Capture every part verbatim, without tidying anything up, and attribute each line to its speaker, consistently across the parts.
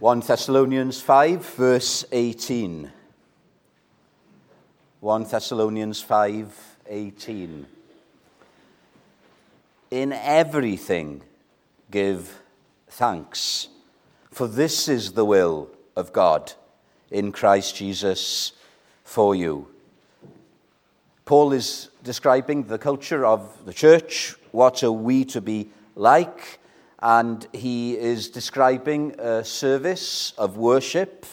Speaker 1: First Thessalonians five, verse eighteen. First Thessalonians five, eighteen. In everything give thanks, for this is the will of God in Christ Jesus for you. Paul is describing the culture of the church. What are we to be like? And he is describing a service of worship.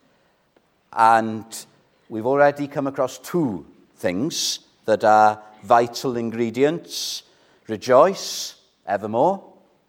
Speaker 1: And we've already come across two things that are vital ingredients: rejoice evermore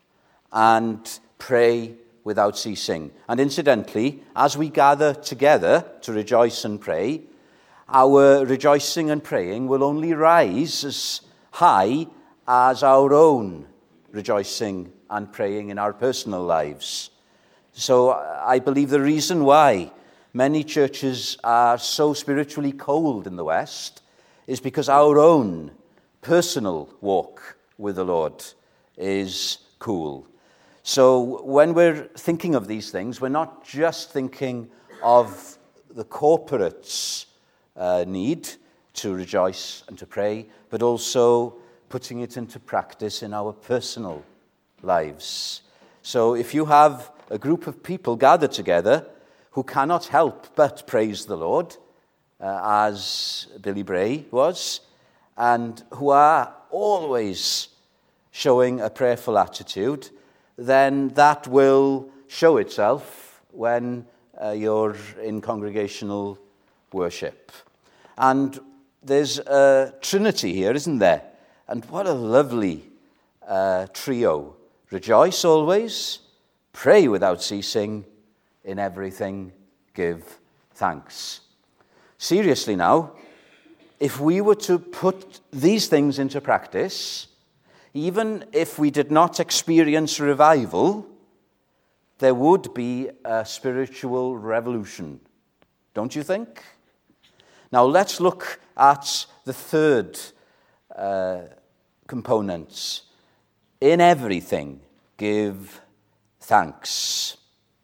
Speaker 1: and pray without ceasing. And incidentally, as we gather together to rejoice and pray, our rejoicing and praying will only rise as high as our own rejoicing and praying in our personal lives. So I believe the reason why many churches are so spiritually cold in the West is because our own personal walk with the Lord is cool. So when we're thinking of these things, we're not just thinking of the corporate's uh, need to rejoice and to pray, but also putting it into practice in our personal lives. So if you have a group of people gathered together who cannot help but praise the Lord, uh, as Billy Bray was, and who are always showing a prayerful attitude, then that will show itself when uh, you're in congregational worship. And there's a trinity here, isn't there? And what a lovely uh, trio. Rejoice always, pray without ceasing, in everything give thanks. Seriously now, if we were to put these things into practice, even if we did not experience revival, there would be a spiritual revolution, don't you think? Now let's look at the third uh, component. In everything, give thanks.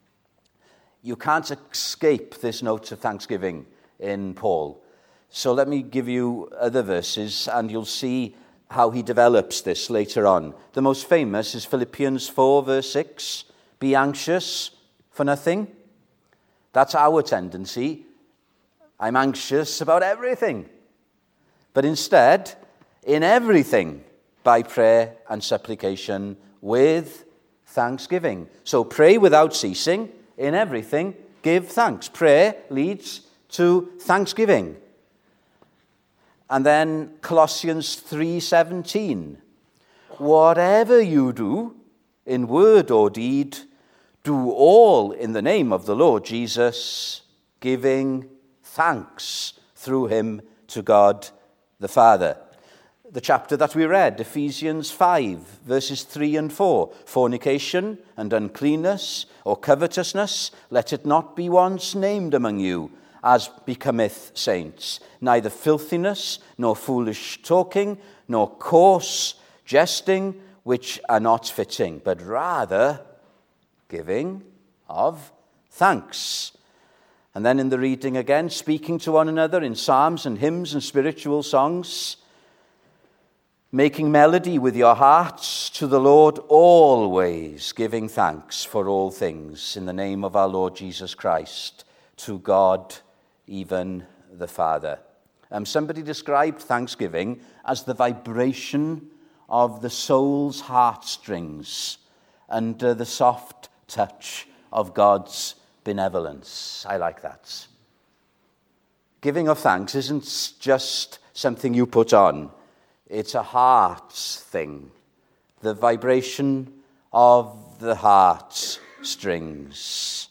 Speaker 1: You can't escape this note of thanksgiving in Paul. So let me give you other verses, and you'll see how he develops this later on. The most famous is Philippians four, verse six. Be anxious for nothing. That's our tendency. I'm anxious about everything. But instead, in everything, by prayer and supplication with thanksgiving. So pray without ceasing. In everything, give thanks. Prayer leads to thanksgiving. And then Colossians three seventeen. Whatever you do, in word or deed, do all in the name of the Lord Jesus, giving thanks through him to God the Father. The chapter that we read, Ephesians five, verses three and four. Fornication and uncleanness or covetousness, let it not be once named among you, as becometh saints, neither filthiness, nor foolish talking, nor coarse jesting, which are not fitting, but rather giving of thanks. And then in the reading again, speaking to one another in psalms and hymns and spiritual songs, making melody with your hearts to the Lord, always giving thanks for all things in the name of our Lord Jesus Christ, to God, even the Father. Um, somebody described thanksgiving as the vibration of the soul's heartstrings under the soft touch of God's benevolence. I like that. Giving of thanks isn't just something you put on. It's a heart thing. The vibration of the heart strings.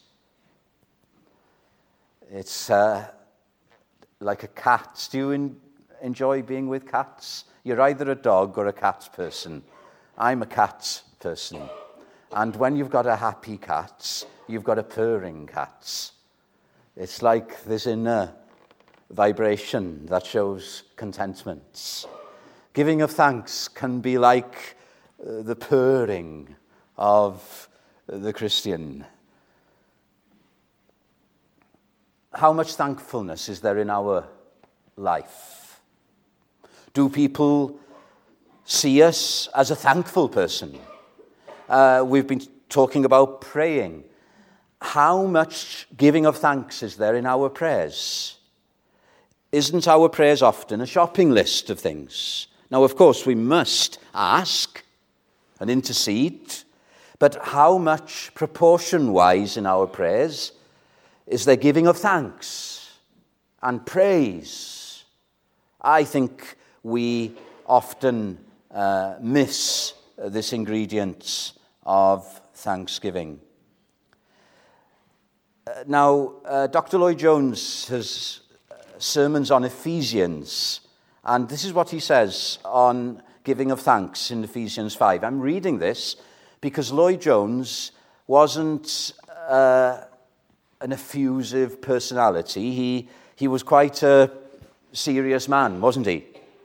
Speaker 1: It's uh, like a cat. Do you in, enjoy being with cats? You're either a dog or a cat person. I'm a cat person. And when you've got a happy cat, you've got a purring cat. It's like this inner vibration that shows contentment. Giving of thanks can be like uh, the purring of the Christian. how much thankfulness is there in our life? Do people see us as a thankful person? Uh, we've been talking about praying. How much giving of thanks is there in our prayers? Isn't our prayers often a shopping list of things? Now, of course, we must ask and intercede, but how much proportion-wise in our prayers is there giving of thanks and praise? I think we often uh, miss this ingredient of thanksgiving. Uh, now, uh, Doctor Lloyd-Jones has sermons on Ephesians, and this is what he says on giving of thanks in Ephesians five. I'm reading this because Lloyd-Jones wasn't uh, an effusive personality. He, he was quite a serious man, wasn't he?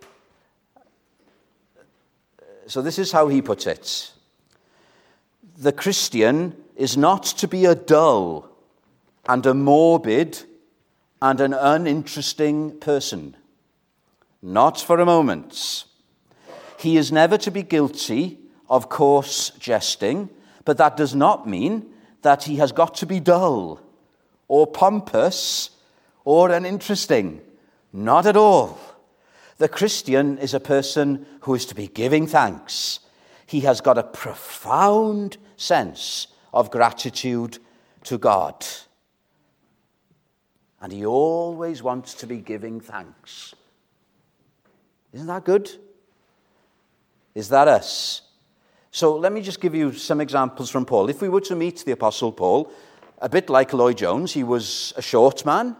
Speaker 1: So this is how he puts it. The Christian is not to be a dull and a morbid and an uninteresting person. Not for a moment. He is never to be guilty of coarse jesting, but that does not mean that he has got to be dull or pompous or uninteresting. Not at all. The Christian is a person who is to be giving thanks. He has got a profound sense of gratitude to God. And he always wants to be giving thanks. Isn't that good? Is that us? So let me just give you some examples from Paul. If we were to meet the Apostle Paul, a bit like Lloyd-Jones, he was a short man.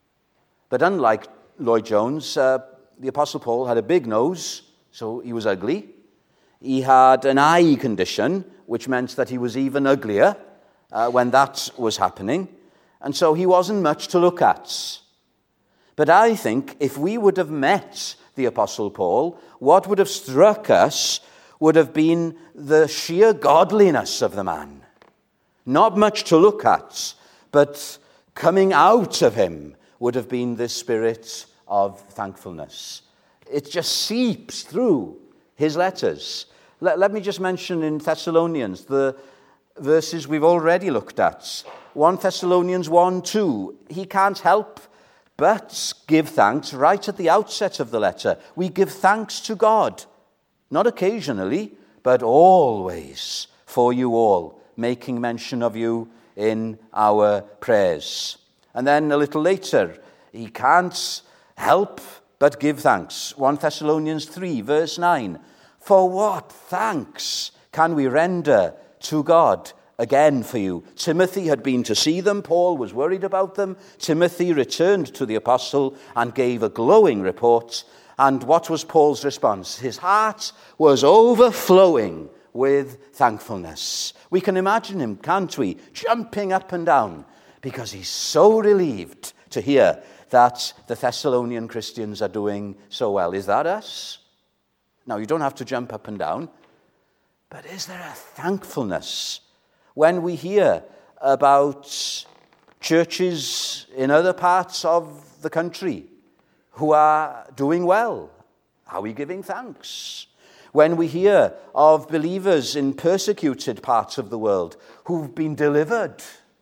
Speaker 1: But unlike Lloyd-Jones, uh, the Apostle Paul had a big nose, so he was ugly. He had an eye condition, which meant that he was even uglier uh, when that was happening. And so he wasn't much to look at. But I think if we would have met the Apostle Paul, what would have struck us would have been the sheer godliness of the man. Not much to look at, but coming out of him would have been this spirit of thankfulness. It just seeps through his letters. Let, let me just mention in Thessalonians the verses we've already looked at. First Thessalonians one two, he can't help but give thanks right at the outset of the letter. We give thanks to God, not occasionally, but always for you all, making mention of you in our prayers. And then a little later, he can't help but give thanks. First Thessalonians three, verse nine, for what thanks can we render to God again for you? Timothy had been to see them. Paul was worried about them. Timothy returned to the apostle and gave a glowing report. And what was Paul's response? His heart was overflowing with thankfulness. We can imagine him, can't we, jumping up and down because he's so relieved to hear that the Thessalonian Christians are doing so well. Is that us? Now, you don't have to jump up and down, but is there a thankfulness when we hear about churches in other parts of the country who are doing well? Are we giving thanks? When we hear of believers in persecuted parts of the world who've been delivered,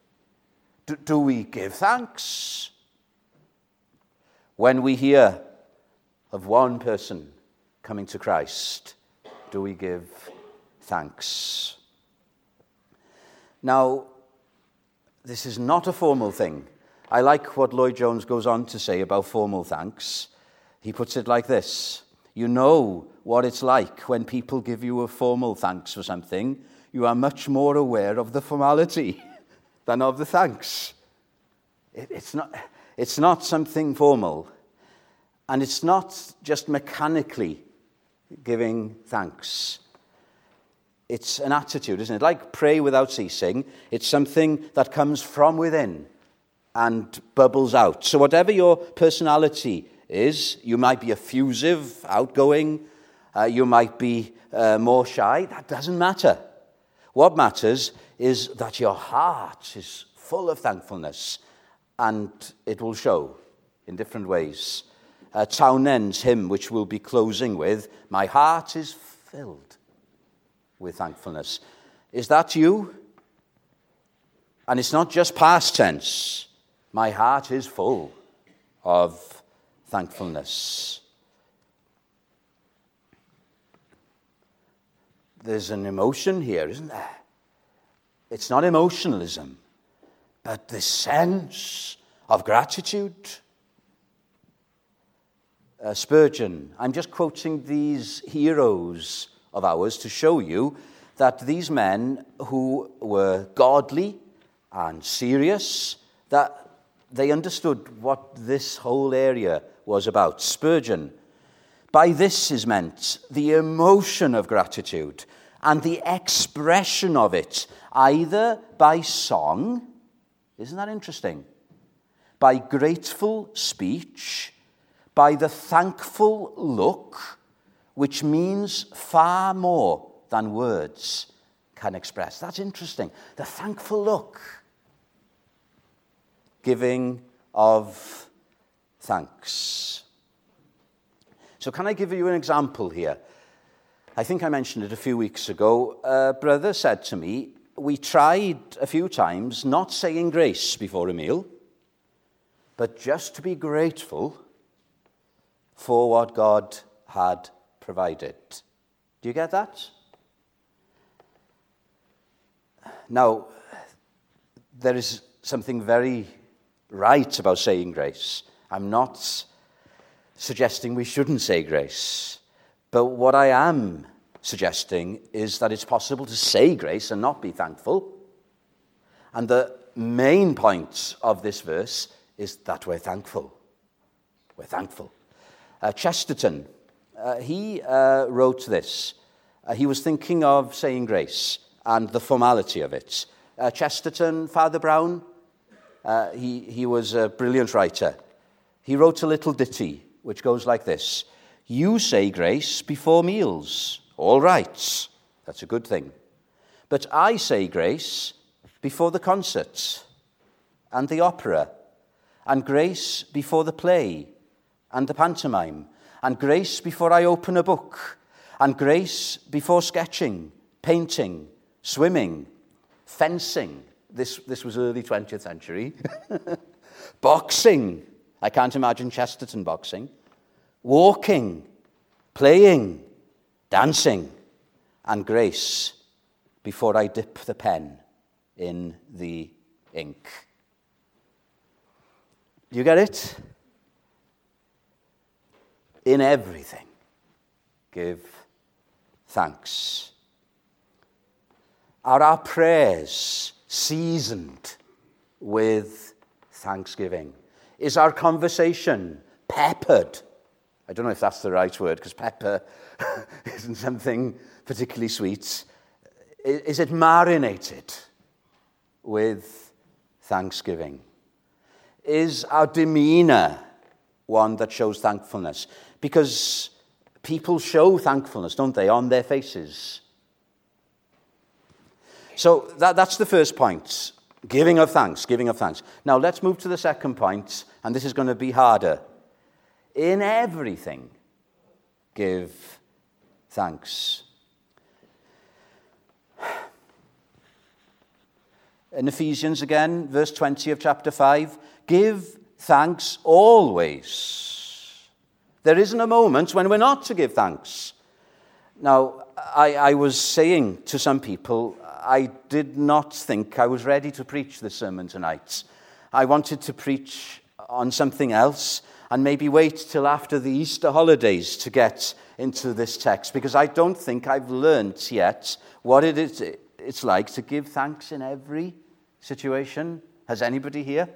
Speaker 1: do, do we give thanks? When we hear of one person coming to Christ, do we give thanks? Now, this is not a formal thing. I like what Lloyd-Jones goes on to say about formal thanks. He puts it like this. You know what it's like when people give you a formal thanks for something. You are much more aware of the formality than of the thanks. It, it's not, it's not something formal. And it's not just mechanically giving thanks. It's an attitude, isn't it? Like pray without ceasing. It's something that comes from within and bubbles out. So whatever your personality is, you might be effusive, outgoing, uh, you might be uh, more shy. That doesn't matter. What matters is that your heart is full of thankfulness and it will show in different ways. Uh, Townend's hymn, which we'll be closing with, "My heart is filled with thankfulness." Is that you? And it's not just past tense. My heart is full of thankfulness. There's an emotion here, isn't there? It's not emotionalism, but the sense of gratitude. Uh, Spurgeon, I'm just quoting these heroes of ours to show you that these men who were godly and serious, that they understood what this whole area was about. Spurgeon, by this is meant the emotion of gratitude and the expression of it, either by song, isn't that interesting? By grateful speech, by the thankful look, which means far more than words can express. That's interesting. The thankful look. Giving of thanks. So can I give you an example here? I think I mentioned it a few weeks ago. A brother said to me, we tried a few times not saying grace before a meal, but just to be grateful for what God had provided. Do you get that? Now, there is something very right about saying grace. I'm not suggesting we shouldn't say grace. But what I am suggesting is that it's possible to say grace and not be thankful. And the main point of this verse is that we're thankful. We're thankful. Uh, Chesterton, uh, he uh, wrote this. Uh, he was thinking of saying grace and the formality of it. Uh, Chesterton, Father Brown, uh, he, he was a brilliant writer. He wrote a little ditty which goes like this. You say grace before meals. All right, that's a good thing. But I say grace before the concert and the opera, and grace before the play and the pantomime, and grace before I open a book, and grace before sketching, painting, swimming, fencing. This, this was early twentieth century. Boxing. I can't imagine Chesterton boxing. Walking, playing, dancing, and grace before I dip the pen in the ink. You get it? In everything, give thanks. Are our prayers seasoned with thanksgiving? Is our conversation peppered? I don't know if that's the right word, because pepper isn't something particularly sweet. Is it marinated with thanksgiving? Is our demeanor one that shows thankfulness? Because people show thankfulness, don't they, on their faces. So that, that's the first point. Giving of thanks, giving of thanks. Now let's move to the second point, and this is going to be harder. In everything, give thanks. In Ephesians again, verse twenty of chapter five, give thanks always. There isn't a moment when we're not to give thanks. Now, I, I was saying to some people, I did not think I was ready to preach this sermon tonight. I wanted to preach on something else and maybe wait till after the Easter holidays to get into this text, because I don't think I've learnt yet what it is it's like to give thanks in every situation. Has anybody here?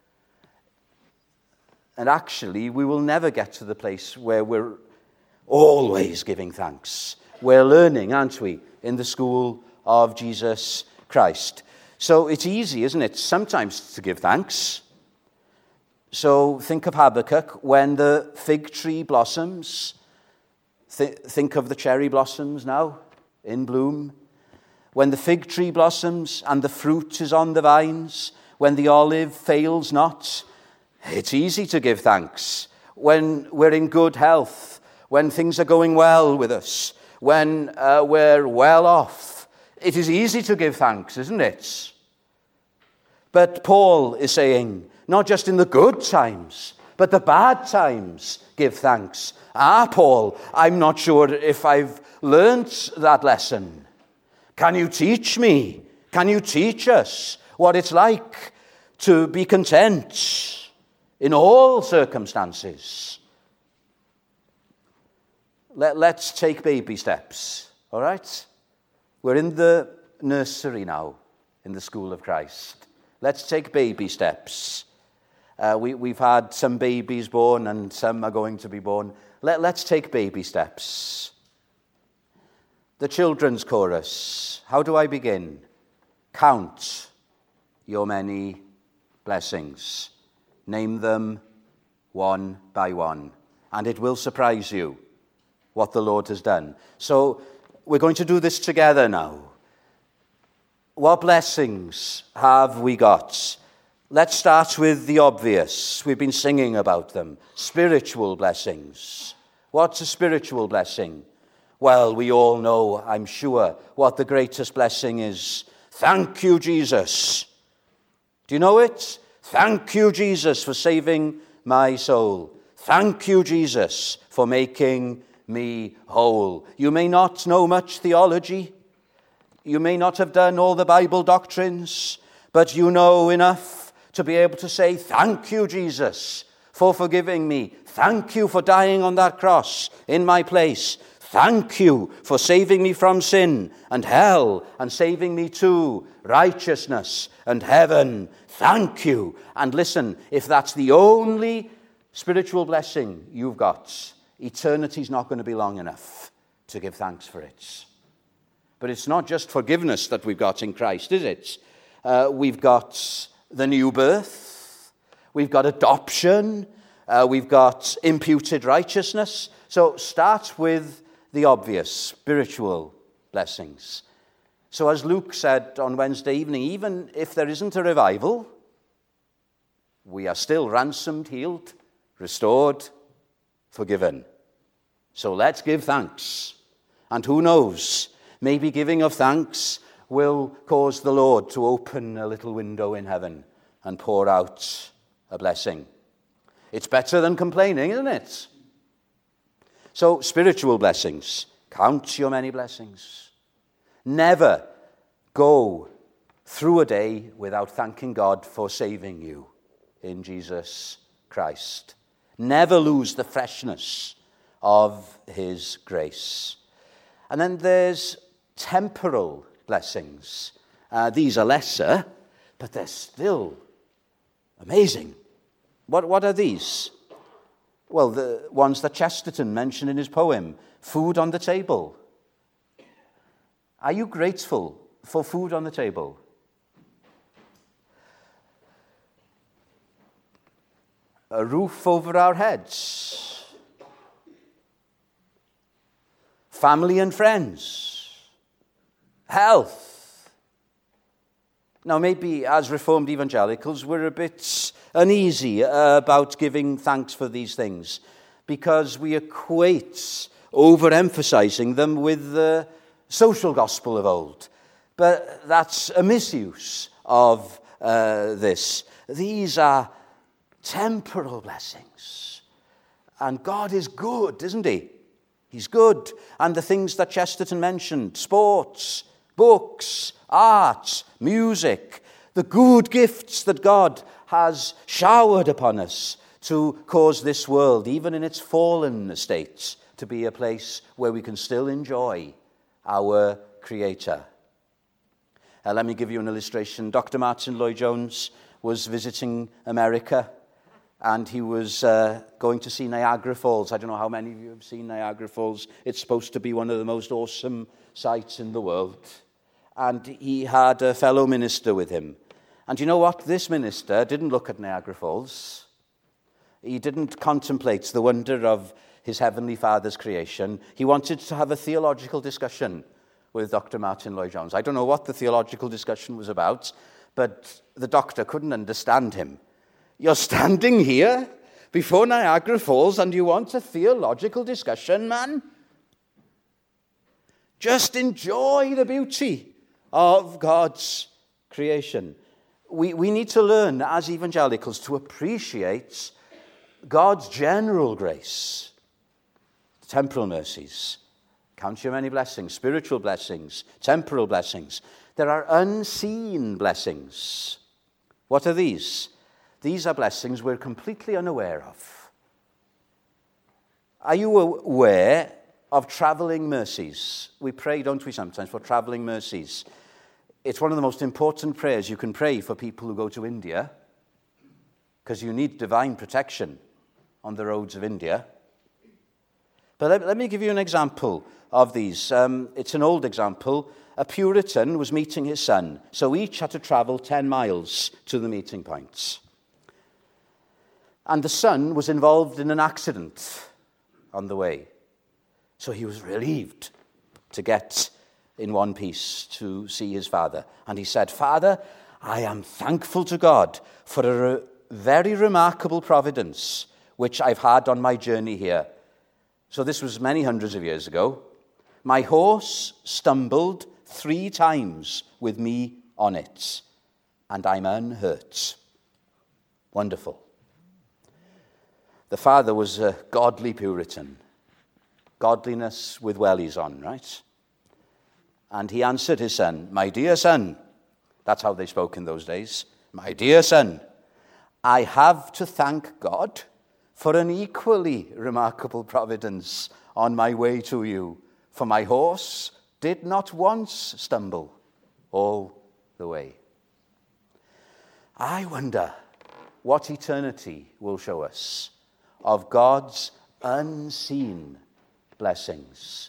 Speaker 1: And actually, we will never get to the place where we're always giving thanks. We're learning, aren't we, in the school of Jesus Christ. So it's easy, isn't it, sometimes to give thanks. So think of Habakkuk when the fig tree blossoms. Th- think of the cherry blossoms now in bloom. When the fig tree blossoms and the fruit is on the vines. when the olive fails not, it's easy to give thanks. When we're in good health, when things are going well with us, when uh, we're well off, it is easy to give thanks, isn't it? But Paul is saying, not just in the good times, but the bad times, give thanks. Ah, Paul, I'm not sure if I've learnt that lesson. Can you teach me? Can you teach us what it's like to be content in all circumstances? Let, let's take baby steps, all right? We're in the nursery now, in the school of Christ. Let's take baby steps. Uh, we, we've had some babies born and some are going to be born. Let, let's take baby steps. The children's chorus. How do I begin? Count your many blessings. Name them one by one. And it will surprise you what the Lord has done. So we're going to do this together now. What blessings have we got? Let's start with the obvious. We've been singing about them. Spiritual blessings. What's a spiritual blessing? Well, we all know, I'm sure, what the greatest blessing is. Thank you, Jesus. Do you know it? Thank you, Jesus, for saving my soul. Thank you, Jesus, for making me whole. You may not know much theology. You may not have done all the Bible doctrines, but you know enough to be able to say, thank you, Jesus, for forgiving me. Thank you for dying on that cross in my place. Thank you for saving me from sin and hell and saving me to righteousness and heaven. Thank you. And listen, if that's the only spiritual blessing you've got, eternity's not going to be long enough to give thanks for it. But it's not just forgiveness that we've got in Christ, is it? Uh, we've got the new birth. We've got adoption. Uh, we've got imputed righteousness. So start with the obvious, spiritual blessings. So as Luke said on Wednesday evening, even if there isn't a revival, we are still ransomed, healed, restored, forgiven. So let's give thanks. And who knows, maybe giving of thanks will cause the Lord to open a little window in heaven and pour out a blessing. It's better than complaining, isn't it? So, spiritual blessings. Count your many blessings. Never go through a day without thanking God for saving you in Jesus Christ. Never lose the freshness of his grace. And then there's temporal blessings. Uh, these are lesser, but they're still amazing. What, what are these? Well, the ones that Chesterton mentioned in his poem, food on the table. Are you grateful for food on the table? A roof over our heads. Family and friends. Health. Now, maybe as Reformed evangelicals, we're a bit uneasy uh, about giving thanks for these things because we equate overemphasizing them with the social gospel of old. But that's a misuse of uh, this. These are temporal blessings. And God is good, isn't he? He's good. And the things that Chesterton mentioned, sports, books, art, music, the good gifts that God has showered upon us to cause this world, even in its fallen state, to be a place where we can still enjoy our Creator. Uh, let me give you an illustration. Doctor Martin Lloyd-Jones was visiting America, and he was uh, going to see Niagara Falls. I don't know how many of you have seen Niagara Falls. It's supposed to be one of the most awesome sights in the world. And he had a fellow minister with him. And you know what? This minister didn't look at Niagara Falls. He didn't contemplate the wonder of his Heavenly Father's creation. He wanted to have a theological discussion with Doctor Martin Lloyd-Jones. I don't know what the theological discussion was about, but the doctor couldn't understand him. You're standing here before Niagara Falls and you want a theological discussion, man? Just enjoy the beauty of God's creation. We, we need to learn as evangelicals to appreciate God's general grace, temporal mercies. Count your many blessings, spiritual blessings, temporal blessings. There are unseen blessings. What are these? These are blessings we're completely unaware of. Are you aware of traveling mercies? We pray, don't we, sometimes, for traveling mercies. It's one of the most important prayers you can pray for people who go to India, because you need divine protection on the roads of India. But let, let me give you an example of these. Um, it's an old example. A Puritan was meeting his son, so each had to travel ten miles to the meeting points. And the son was involved in an accident on the way. So he was relieved to get in one piece to see his father. And he said, "Father, I am thankful to God for a re- very remarkable providence which I've had on my journey here." So this was many hundreds of years ago. "My horse stumbled three times with me on it, and I'm unhurt." Wonderful. The father was a godly Puritan. Godliness with wellies on, right? And he answered his son, "My dear son," that's how they spoke in those days, "my dear son, I have to thank God for an equally remarkable providence on my way to you, for my horse did not once stumble all the way." I wonder what eternity will show us of God's unseen blessings,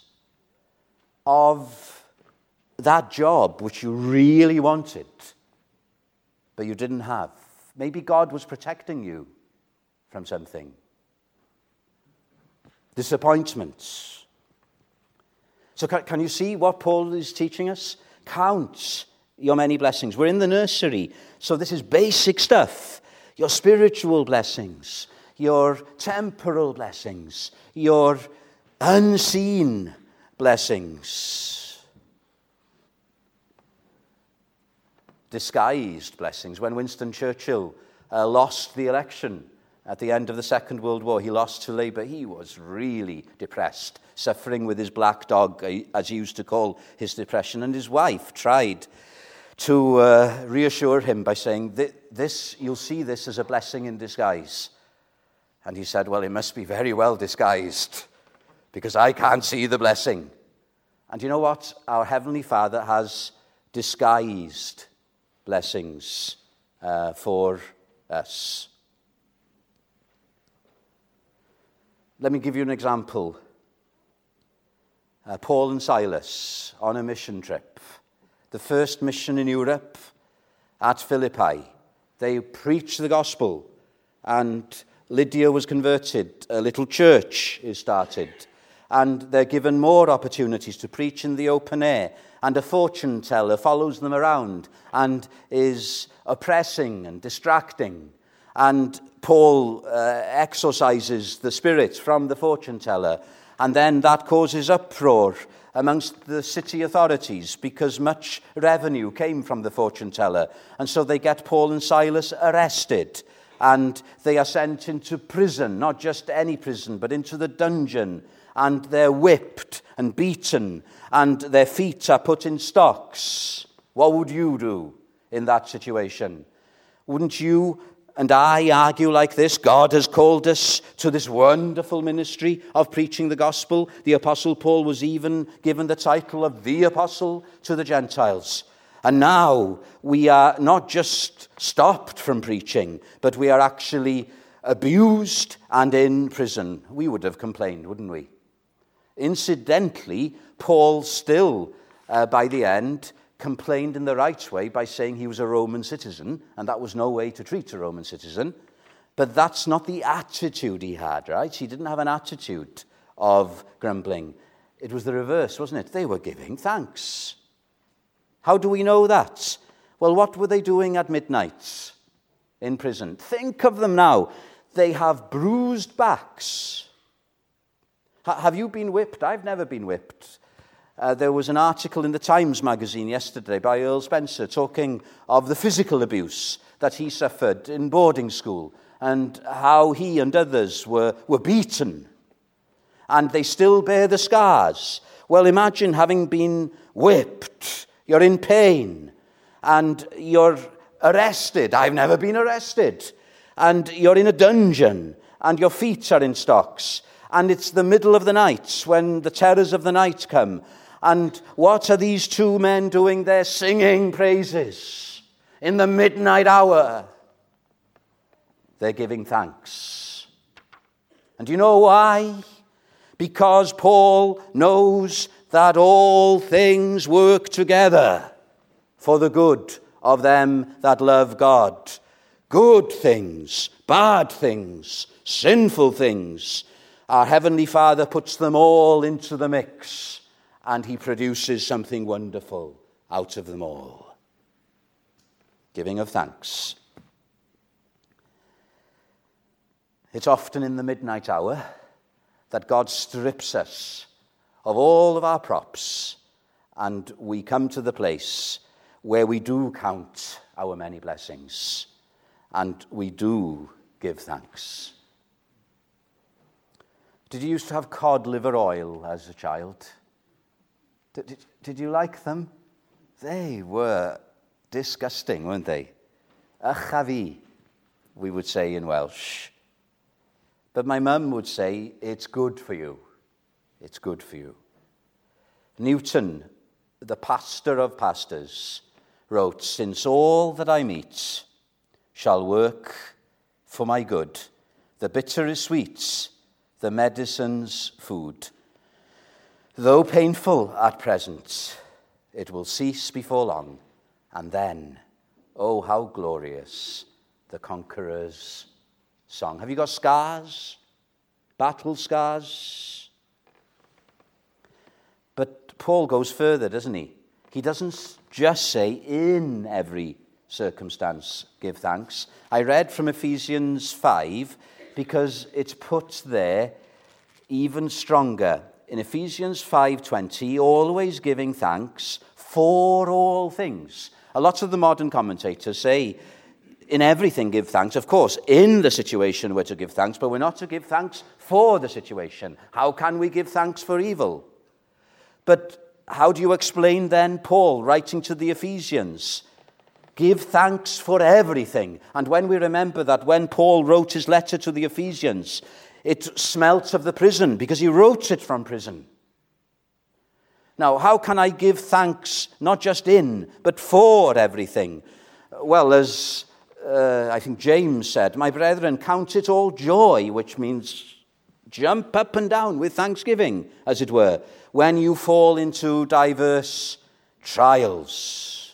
Speaker 1: of that job which you really wanted, but you didn't have. Maybe God was protecting you from something. Disappointments. So can, can you see what Paul is teaching us? Count your many blessings. We're in the nursery, so this is basic stuff. Your spiritual blessings, your temporal blessings, your unseen blessings. Disguised blessings. When Winston Churchill uh, lost the election at the end of the Second World War, he lost to Labour. He was really depressed, suffering with his black dog, as he used to call his depression. And his wife tried to uh, reassure him by saying, "This, you'll see this as a blessing in disguise." And he said, "Well, it must be very well disguised, because I can't see the blessing." And you know what? Our Heavenly Father has disguised blessings uh, for us. Let me give you an example. Uh, Paul and Silas on a mission trip. The first mission in Europe at Philippi. They preached the gospel, and Lydia was converted. A little church is started. And they're given more opportunities to preach in the open air. And a fortune teller follows them around and is oppressing and distracting. And Paul uh, exorcises the spirits from the fortune teller. And then that causes uproar amongst the city authorities because much revenue came from the fortune teller. And so they get Paul and Silas arrested. And they are sent into prison, not just any prison, but into the dungeon. And they're whipped and beaten, and their feet are put in stocks. What would you do in that situation? Wouldn't you and I argue like this? God has called us to this wonderful ministry of preaching the gospel. The Apostle Paul was even given the title of the Apostle to the Gentiles. And now we are not just stopped from preaching, but we are actually abused and in prison. We would have complained, wouldn't we? Incidentally, Paul still, uh, by the end, complained in the right way by saying he was a Roman citizen, and that was no way to treat a Roman citizen. But that's not the attitude he had, right? He didn't have an attitude of grumbling. It was the reverse, wasn't it? They were giving thanks. How do we know that? Well, what were they doing at midnight in prison? Think of them now. They have bruised backs. H- have you been whipped? I've never been whipped. Uh, there was an article in the Times magazine yesterday by Earl Spencer talking of the physical abuse that he suffered in boarding school and how he and others were, were beaten. And they still bear the scars. Well, imagine having been whipped. You're in pain. And you're arrested. I've never been arrested. And you're in a dungeon. And your feet are in stocks. And it's the middle of the night when the terrors of the night come. And what are these two men doing there? Singing praises in the midnight hour. They're giving thanks. And do you know why? Because Paul knows that all things work together for the good of them that love God. Good things, bad things, sinful things. Our Heavenly Father puts them all into the mix, and he produces something wonderful out of them all. Giving of thanks. It's often in the midnight hour that God strips us of all of our props, and we come to the place where we do count our many blessings, and we do give thanks. Did you used to have cod liver oil as a child? Did, did, did you like them? They were disgusting, weren't they? Achafi, we would say in Welsh. But my mum would say, it's good for you. It's good for you. Newton, the pastor of pastors, wrote, since all that I meet shall work for my good, the bitter is sweet, the medicine's food. Though painful at present, it will cease before long, and then, oh, how glorious, the conqueror's song. Have you got scars? Battle scars? But Paul goes further, doesn't he? He doesn't just say, in every circumstance, give thanks. I read from Ephesians five because it's put there even stronger. In Ephesians five twenty, always giving thanks for all things. A lot of the modern commentators say, in everything give thanks. Of course, in the situation we're to give thanks, but we're not to give thanks for the situation. How can we give thanks for evil? But how do you explain then Paul writing to the Ephesians? Give thanks for everything. And when we remember that when Paul wrote his letter to the Ephesians, it smelt of the prison because he wrote it from prison. Now, how can I give thanks not just in, but for everything? Well, as uh, I think James said, my brethren, count it all joy, which means jump up and down with thanksgiving, as it were, when you fall into diverse trials.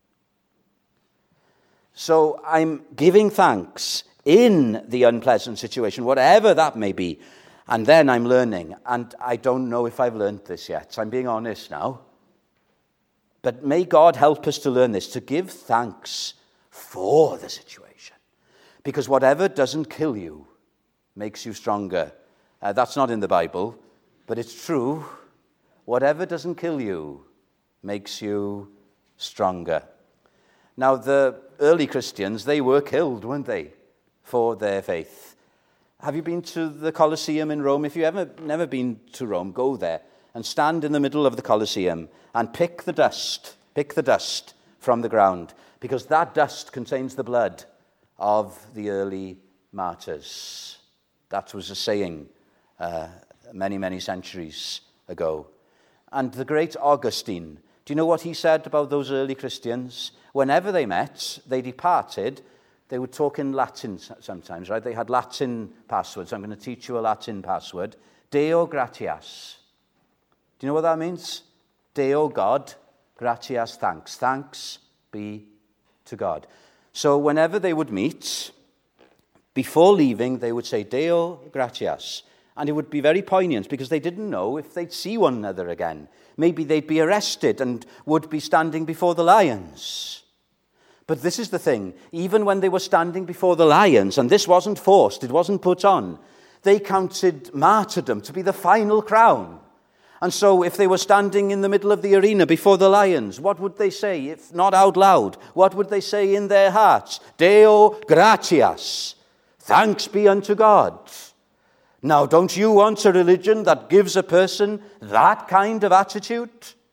Speaker 1: So I'm giving thanks in the unpleasant situation, whatever that may be. And then I'm learning, and I don't know if I've learned this yet. I'm being honest now. But may God help us to learn this, to give thanks for the situation. Because whatever doesn't kill you makes you stronger. Uh, that's not in the Bible, but it's true. Whatever doesn't kill you makes you stronger. Now, the early Christians, they were killed, weren't they, for their faith. Have you been to the Colosseum in Rome? If you've ever never been to Rome, go there and stand in the middle of the Colosseum and pick the dust, pick the dust from the ground, because that dust contains the blood of the early martyrs. That was a saying uh, many, many centuries ago. And the great Augustine, do you know what he said about those early Christians? Whenever they met, they departed. They would talk in Latin sometimes, right? They had Latin passwords. I'm going to teach you a Latin password. Deo gratias. Do you know what that means? Deo, God. Gratias, thanks. Thanks be to God. So whenever they would meet, before leaving, they would say, Deo gratias. And it would be very poignant because they didn't know if they'd see one another again. Maybe they'd be arrested and would be standing before the lions. But this is the thing, even when they were standing before the lions, and this wasn't forced, it wasn't put on, they counted martyrdom to be the final crown. And so if they were standing in the middle of the arena before the lions, what would they say, if not out loud? What would they say in their hearts? Deo gratias. Thanks be unto God. Now, don't you want a religion that gives a person that kind of attitude?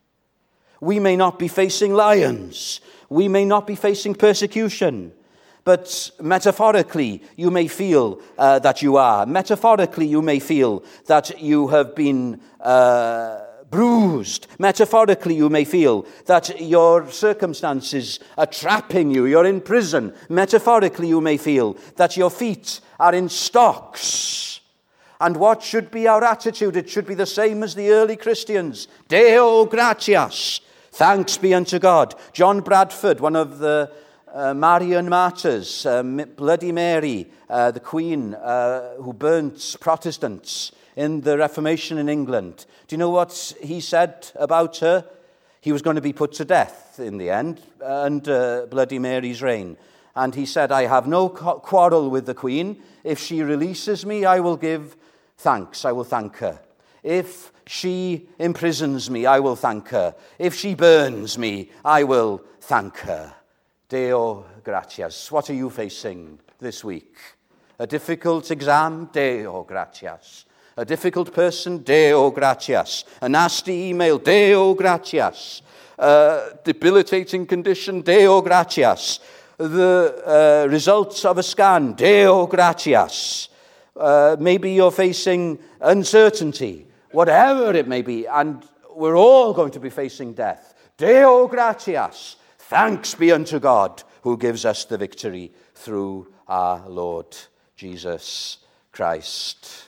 Speaker 1: We may not be facing lions. We may not be facing persecution. But metaphorically, you may feel uh, that you are. Metaphorically, you may feel that you have been uh, bruised. Metaphorically, you may feel that your circumstances are trapping you. You're in prison. Metaphorically, you may feel that your feet are in stocks. And what should be our attitude? It should be the same as the early Christians. Deo gratias. Thanks be unto God. John Bradford, one of the uh, Marian martyrs, uh, Bloody Mary, uh, the Queen uh, who burnt Protestants in the Reformation in England. Do you know what he said about her? He was going to be put to death in the end, under Bloody Mary's reign. And he said, I have no quarrel with the Queen. If she releases me, I will give thanks. I will thank her. If she imprisons me, I will thank her. If she burns me, I will thank her. Deo gratias. What are you facing this week? A difficult exam? Deo gratias. A difficult person? Deo gratias. A nasty email? Deo gratias. A debilitating condition? Deo gratias. The uh, results of a scan? Deo gratias. Uh, maybe you're facing uncertainty. Whatever it may be, and we're all going to be facing death. Deo gratias. Thanks be unto God who gives us the victory through our Lord Jesus Christ.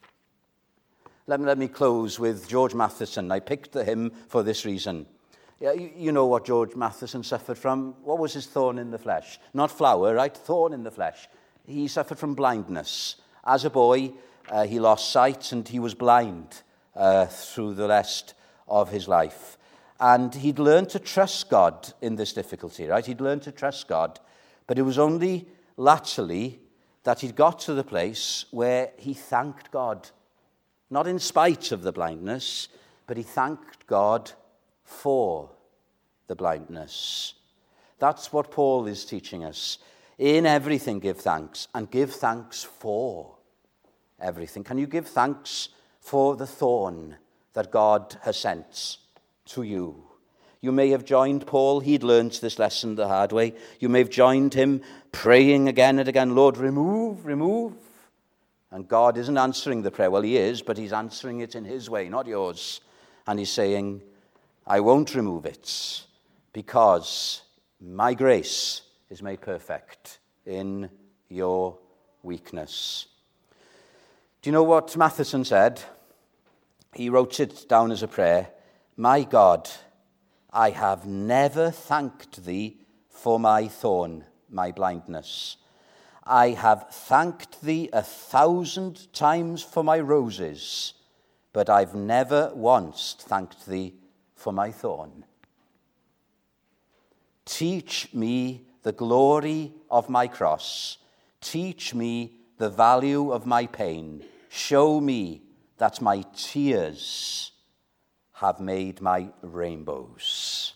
Speaker 1: Let me, let me close with George Matheson. I picked the hymn for this reason. Yeah, you, you know what George Matheson suffered from. What was his thorn in the flesh? Not flower, right? Thorn in the flesh. He suffered from blindness. As a boy, uh, he lost sight and he was blind uh, through the rest of his life. And he'd learned to trust God in this difficulty, right? He'd learned to trust God. But it was only latterly that he'd got to the place where he thanked God. Not in spite of the blindness, but he thanked God for the blindness. That's what Paul is teaching us. In everything give thanks, and give thanks for everything. Can you give thanks for the thorn that God has sent to you? You may have joined Paul. He'd learned this lesson the hard way. You may have joined him praying again and again, Lord, remove, remove. And God isn't answering the prayer. Well, he is, but he's answering it in his way, not yours. And he's saying, I won't remove it because my grace is made perfect in your weakness. Do you know what Matheson said? He wrote it down as a prayer. My God, I have never thanked thee for my thorn, my blindness. I have thanked thee a thousand times for my roses, but I've never once thanked thee for my thorn. Teach me the glory of my cross. Teach me the value of my pain. Show me that my tears have made my rainbows.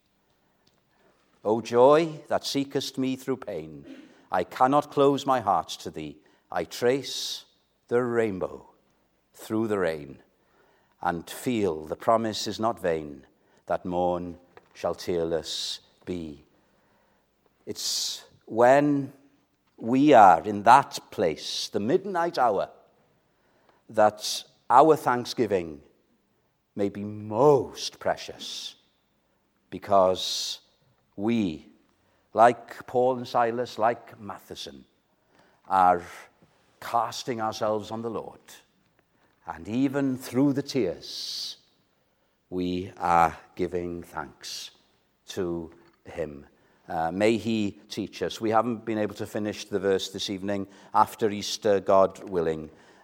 Speaker 1: O joy that seekest me through pain, I cannot close my heart to thee. I trace the rainbow through the rain and feel the promise is not vain, that morn shall tearless be. It's when we are in that place, the midnight hour, that our thanksgiving may be most precious, because we, like Paul and Silas, like Matheson, are casting ourselves on the Lord. And even through the tears, we are giving thanks to him. Uh, may he teach us. We haven't been able to finish the verse this evening. After Easter, God willing,